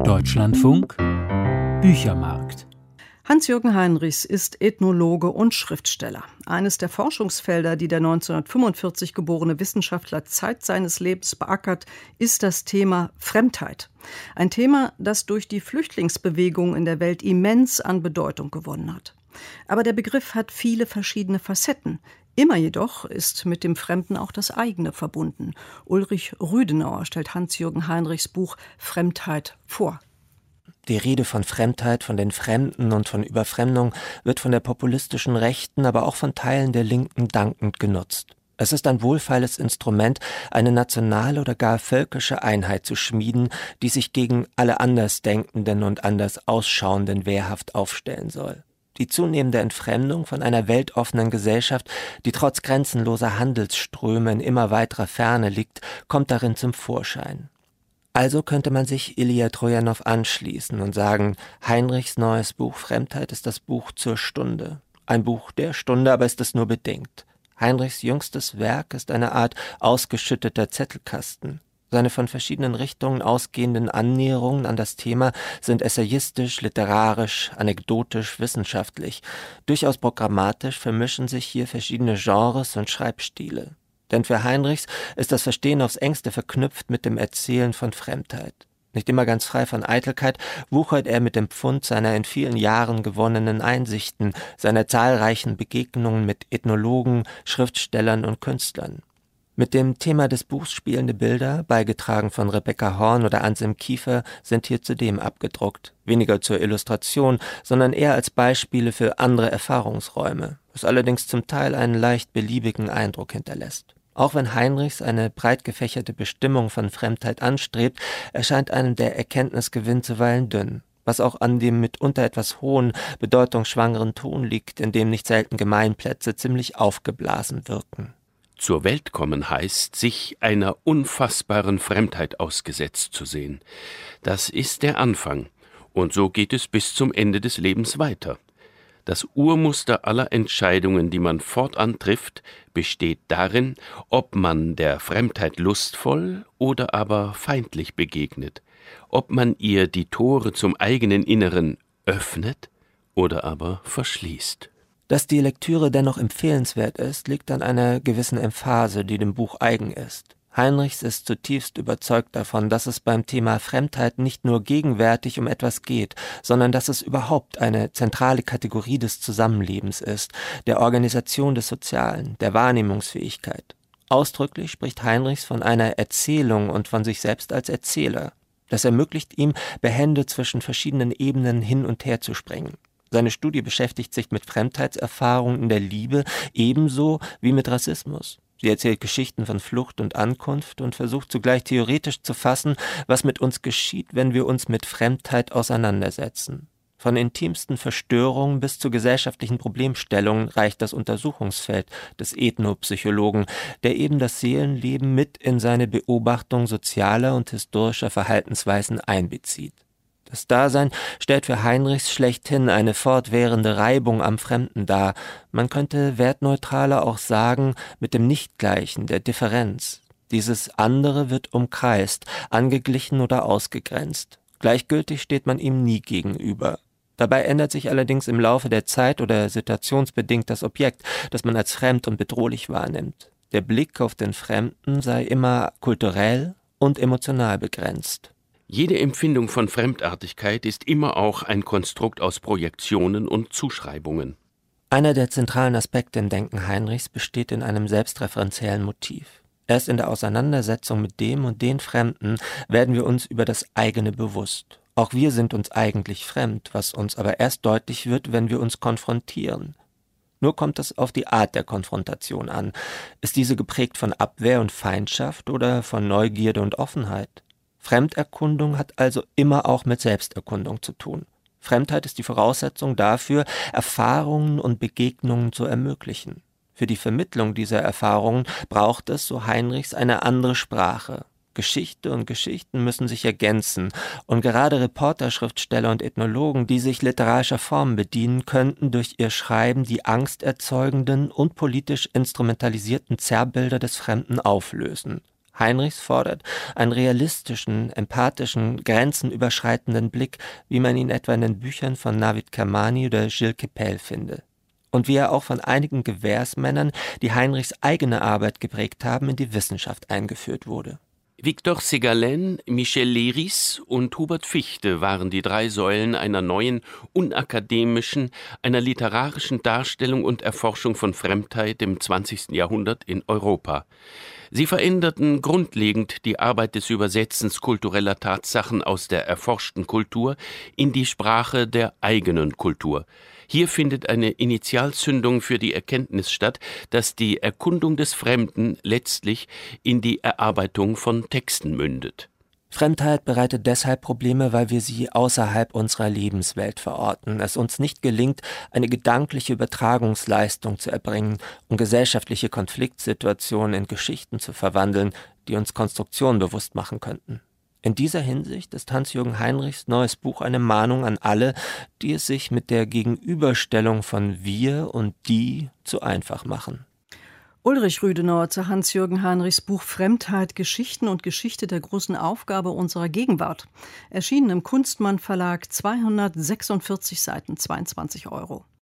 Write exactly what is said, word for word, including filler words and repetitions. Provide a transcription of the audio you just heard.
Deutschlandfunk Büchermarkt. Hans-Jürgen Heinrichs ist Ethnologe und Schriftsteller. Eines der Forschungsfelder, die der neunzehnhundertfünfundvierzig geborene Wissenschaftler Zeit seines Lebens beackert, ist das Thema Fremdheit. Ein Thema, das durch die Flüchtlingsbewegung in der Welt immens an Bedeutung gewonnen hat. Aber der Begriff hat viele verschiedene Facetten. Immer jedoch ist mit dem Fremden auch das eigene verbunden. Ulrich Rüdenauer stellt Hans-Jürgen Heinrichs Buch Fremdheit vor. Die Rede von Fremdheit, von den Fremden und von Überfremdung wird von der populistischen Rechten, aber auch von Teilen der Linken dankend genutzt. Es ist ein wohlfeiles Instrument, eine nationale oder gar völkische Einheit zu schmieden, die sich gegen alle Andersdenkenden und anders Ausschauenden wehrhaft aufstellen soll. Die zunehmende Entfremdung von einer weltoffenen Gesellschaft, die trotz grenzenloser Handelsströme in immer weiterer Ferne liegt, kommt darin zum Vorschein. Also könnte man sich Ilja Trojanow anschließen und sagen, Heinrichs neues Buch Fremdheit ist das Buch zur Stunde. Ein Buch der Stunde, aber ist es nur bedingt. Heinrichs jüngstes Werk ist eine Art ausgeschütteter Zettelkasten. Seine von verschiedenen Richtungen ausgehenden Annäherungen an das Thema sind essayistisch, literarisch, anekdotisch, wissenschaftlich. Durchaus programmatisch vermischen sich hier verschiedene Genres und Schreibstile. Denn für Heinrichs ist das Verstehen aufs Engste verknüpft mit dem Erzählen von Fremdheit. Nicht immer ganz frei von Eitelkeit wuchert er mit dem Pfund seiner in vielen Jahren gewonnenen Einsichten, seiner zahlreichen Begegnungen mit Ethnologen, Schriftstellern und Künstlern. Mit dem Thema des Buchs spielende Bilder, beigetragen von Rebecca Horn oder Anselm Kiefer, sind hier zudem abgedruckt. Weniger zur Illustration, sondern eher als Beispiele für andere Erfahrungsräume, was allerdings zum Teil einen leicht beliebigen Eindruck hinterlässt. Auch wenn Heinrichs eine breit gefächerte Bestimmung von Fremdheit anstrebt, erscheint einem der Erkenntnisgewinn zuweilen dünn, was auch an dem mitunter etwas hohen, bedeutungsschwangeren Ton liegt, in dem nicht selten Gemeinplätze ziemlich aufgeblasen wirken. Zur Welt kommen heißt, sich einer unfassbaren Fremdheit ausgesetzt zu sehen. Das ist der Anfang, und so geht es bis zum Ende des Lebens weiter. Das Urmuster aller Entscheidungen, die man fortan trifft, besteht darin, ob man der Fremdheit lustvoll oder aber feindlich begegnet, ob man ihr die Tore zum eigenen Inneren öffnet oder aber verschließt. Dass die Lektüre dennoch empfehlenswert ist, liegt an einer gewissen Emphase, die dem Buch eigen ist. Heinrichs ist zutiefst überzeugt davon, dass es beim Thema Fremdheit nicht nur gegenwärtig um etwas geht, sondern dass es überhaupt eine zentrale Kategorie des Zusammenlebens ist, der Organisation des Sozialen, der Wahrnehmungsfähigkeit. Ausdrücklich spricht Heinrichs von einer Erzählung und von sich selbst als Erzähler. Das ermöglicht ihm, behende zwischen verschiedenen Ebenen hin und her zu springen. Seine Studie beschäftigt sich mit Fremdheitserfahrungen in der Liebe ebenso wie mit Rassismus. Sie erzählt Geschichten von Flucht und Ankunft und versucht zugleich theoretisch zu fassen, was mit uns geschieht, wenn wir uns mit Fremdheit auseinandersetzen. Von intimsten Verstörungen bis zu gesellschaftlichen Problemstellungen reicht das Untersuchungsfeld des Ethnopsychologen, der eben das Seelenleben mit in seine Beobachtung sozialer und historischer Verhaltensweisen einbezieht. Das Dasein stellt für Heinrichs schlechthin eine fortwährende Reibung am Fremden dar. Man könnte wertneutraler auch sagen, mit dem Nichtgleichen, der Differenz. Dieses andere wird umkreist, angeglichen oder ausgegrenzt. Gleichgültig steht man ihm nie gegenüber. Dabei ändert sich allerdings im Laufe der Zeit oder situationsbedingt das Objekt, das man als fremd und bedrohlich wahrnimmt. Der Blick auf den Fremden sei immer kulturell und emotional begrenzt. Jede Empfindung von Fremdartigkeit ist immer auch ein Konstrukt aus Projektionen und Zuschreibungen. Einer der zentralen Aspekte im Denken Heinrichs besteht in einem selbstreferenziellen Motiv. Erst in der Auseinandersetzung mit dem und den Fremden werden wir uns über das eigene bewusst. Auch wir sind uns eigentlich fremd, was uns aber erst deutlich wird, wenn wir uns konfrontieren. Nur kommt es auf die Art der Konfrontation an. Ist diese geprägt von Abwehr und Feindschaft oder von Neugierde und Offenheit? Fremderkundung hat also immer auch mit Selbsterkundung zu tun. Fremdheit ist die Voraussetzung dafür, Erfahrungen und Begegnungen zu ermöglichen. Für die Vermittlung dieser Erfahrungen braucht es, so Heinrichs, eine andere Sprache. Geschichte und Geschichten müssen sich ergänzen, und gerade Reporter, Schriftsteller und Ethnologen, die sich literarischer Formen bedienen, könnten durch ihr Schreiben die angsterzeugenden und politisch instrumentalisierten Zerrbilder des Fremden auflösen. Heinrichs fordert einen realistischen, empathischen, grenzenüberschreitenden Blick, wie man ihn etwa in den Büchern von Navid Kermani oder Gilles Kepel finde. Und wie er auch von einigen Gewährsmännern, die Heinrichs eigene Arbeit geprägt haben, in die Wissenschaft eingeführt wurde. Victor Segalen, Michel Leiris und Hubert Fichte waren die drei Säulen einer neuen, unakademischen, einer literarischen Darstellung und Erforschung von Fremdheit im zwanzigsten Jahrhundert in Europa. Sie veränderten grundlegend die Arbeit des Übersetzens kultureller Tatsachen aus der erforschten Kultur in die Sprache der eigenen Kultur. Hier findet eine Initialzündung für die Erkenntnis statt, dass die Erkundung des Fremden letztlich in die Erarbeitung von Texten mündet. Fremdheit bereitet deshalb Probleme, weil wir sie außerhalb unserer Lebenswelt verorten, es uns nicht gelingt, eine gedankliche Übertragungsleistung zu erbringen, um gesellschaftliche Konfliktsituationen in Geschichten zu verwandeln, die uns Konstruktionen bewusst machen könnten. In dieser Hinsicht ist Hans-Jürgen Heinrichs neues Buch eine Mahnung an alle, die es sich mit der Gegenüberstellung von wir und die zu einfach machen. Ulrich Rüdenauer zu Hans-Jürgen Heinrichs Buch Fremdheit, Geschichten und Geschichte der großen Aufgabe unserer Gegenwart. Erschienen im Kunstmann Verlag, zweihundertsechsundvierzig Seiten, zweiundzwanzig Euro.